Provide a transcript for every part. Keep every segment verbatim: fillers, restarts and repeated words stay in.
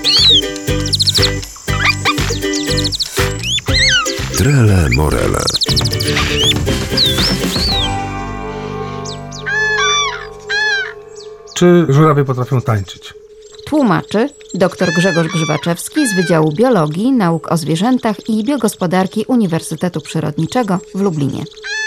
Trele Morele. Czy żurawie potrafią tańczyć? Tłumaczy dr Grzegorz Grzywaczewski z Wydziału Biologii, Nauk o Zwierzętach i Biogospodarki Uniwersytetu Przyrodniczego w Lublinie.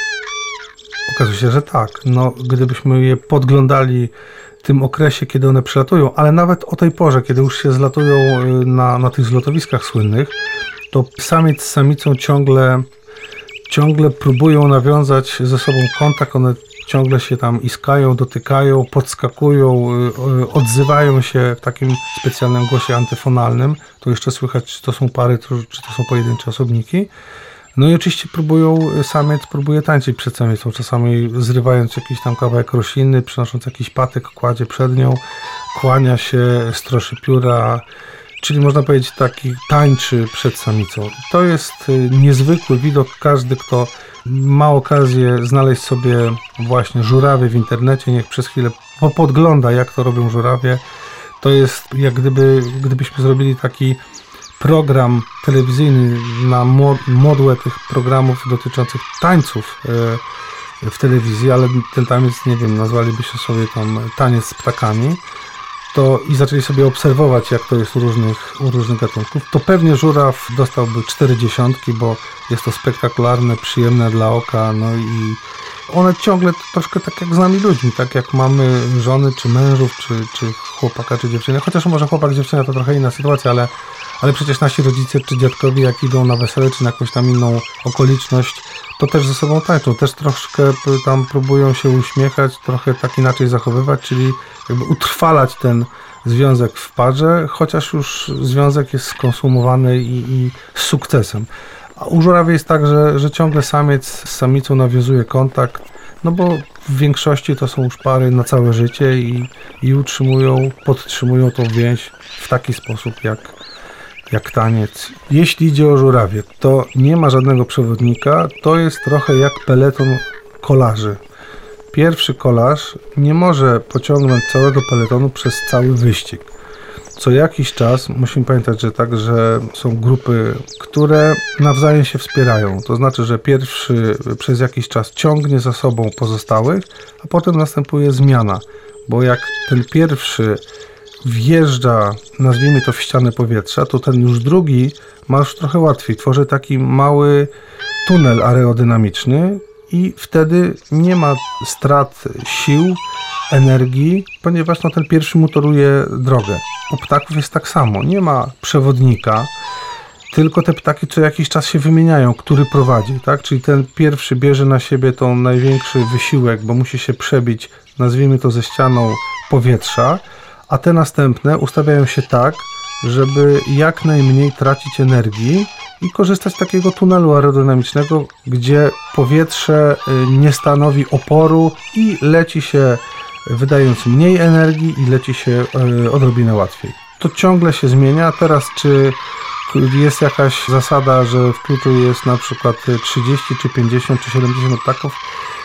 Okazuje się, że tak. No, gdybyśmy je podglądali w tym okresie, kiedy one przylatują, ale nawet o tej porze, kiedy już się zlatują na, na tych zlotowiskach słynnych, to samiec z samicą ciągle, ciągle próbują nawiązać ze sobą kontakt. One ciągle się tam iskają, dotykają, podskakują, odzywają się w takim specjalnym głosie antyfonalnym. To jeszcze słychać, czy to są pary, czy to są pojedyncze osobniki. No i oczywiście próbują, samiec próbuje tańczyć przed samicą, czasami zrywając jakiś tam kawałek rośliny, przynosząc jakiś patyk, kładzie przed nią, kłania się, stroszy pióra, czyli można powiedzieć taki tańczy przed samicą. To jest niezwykły widok. Każdy, kto ma okazję znaleźć sobie właśnie żurawie w internecie, niech przez chwilę podgląda, jak to robią żurawie. To jest jak gdyby, gdybyśmy zrobili taki program telewizyjny na modłę tych programów dotyczących tańców w telewizji, ale ten taniec, nie wiem, nazwalibyśmy sobie tam taniec z ptakami, to i zaczęli sobie obserwować, jak to jest u różnych, u różnych gatunków, to pewnie żuraw dostałby cztery dziesiątki, bo jest to spektakularne, przyjemne dla oka, no i one ciągle troszkę tak jak z nami ludźmi, tak jak mamy żony, czy mężów, czy, czy chłopaka, czy dziewczynę, chociaż może chłopak, dziewczyna to trochę inna sytuacja, ale, ale przecież nasi rodzice, czy dziadkowie, jak idą na wesele, czy na jakąś tam inną okoliczność, to też ze sobą tańczą, też troszkę tam próbują się uśmiechać, trochę tak inaczej zachowywać, czyli jakby utrwalać ten związek w parze, chociaż już związek jest skonsumowany i, i z sukcesem. A u żurawi jest tak, że, że ciągle samiec z samicą nawiązuje kontakt, no bo w większości to są już pary na całe życie i, i utrzymują, podtrzymują tą więź w taki sposób jak, jak taniec. Jeśli idzie o żurawie, to nie ma żadnego przewodnika, to jest trochę jak peleton kolarzy. Pierwszy kolarz nie może pociągnąć całego peletonu przez cały wyścig. Co jakiś czas musimy pamiętać, że także są grupy, które nawzajem się wspierają. To znaczy, że pierwszy przez jakiś czas ciągnie za sobą pozostałych, a potem następuje zmiana. Bo jak ten pierwszy wjeżdża, nazwijmy to w ścianę powietrza, to ten już drugi ma już trochę łatwiej. Tworzy taki mały tunel aerodynamiczny i wtedy nie ma strat sił, energii, ponieważ no, ten pierwszy mu toruje drogę. U ptaków jest tak samo. Nie ma przewodnika, tylko te ptaki co jakiś czas się wymieniają, który prowadzi, tak? Czyli ten pierwszy bierze na siebie tą największy wysiłek, bo musi się przebić, nazwijmy to ze ścianą powietrza, a te następne ustawiają się tak, żeby jak najmniej tracić energii i korzystać z takiego tunelu aerodynamicznego, gdzie powietrze nie stanowi oporu i leci się wydając mniej energii i leci się odrobinę łatwiej. To ciągle się zmienia. Teraz czy jest jakaś zasada, że w kluczu jest na przykład trzydzieści, czy pięćdziesiąt, czy siedemdziesiąt ptaków?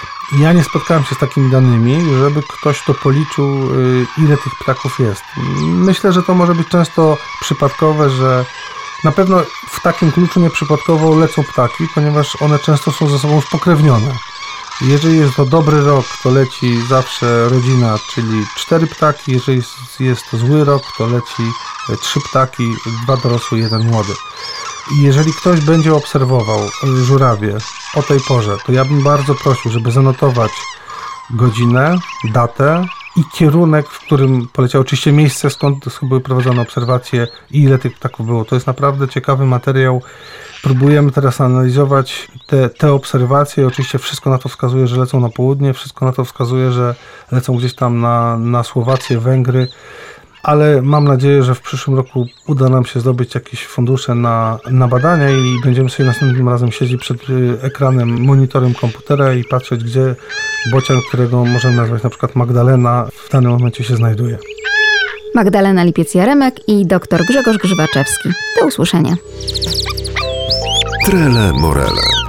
Ja nie spotkałem się z takimi danymi, żeby ktoś to policzył, ile tych ptaków jest. Myślę, że to może być często przypadkowe, że na pewno w takim kluczu nieprzypadkowo lecą ptaki, ponieważ one często są ze sobą spokrewnione. Jeżeli jest to dobry rok, to leci zawsze rodzina, czyli cztery ptaki. Jeżeli jest, jest to zły rok, to leci trzy ptaki, dwa dorosłe, jeden młody. I jeżeli ktoś będzie obserwował żurawie o tej porze, to ja bym bardzo prosił, żeby zanotować godzinę, datę i kierunek, w którym poleciał, oczywiście miejsce, skąd były prowadzone obserwacje i ile tych ptaków było. To jest naprawdę ciekawy materiał. Próbujemy teraz analizować te, te obserwacje. Oczywiście wszystko na to wskazuje, że lecą na południe, wszystko na to wskazuje, że lecą gdzieś tam na, na Słowację, Węgry, ale mam nadzieję, że w przyszłym roku uda nam się zdobyć jakieś fundusze na, na badania i będziemy sobie następnym razem siedzieć przed ekranem, monitorem komputera i patrzeć, gdzie bocian, którego możemy nazwać na przykład Magdalena, w danym momencie się znajduje. Magdalena Lipiec-Jaremek i dr Grzegorz Grzywaczewski. Do usłyszenia. Trele Morele.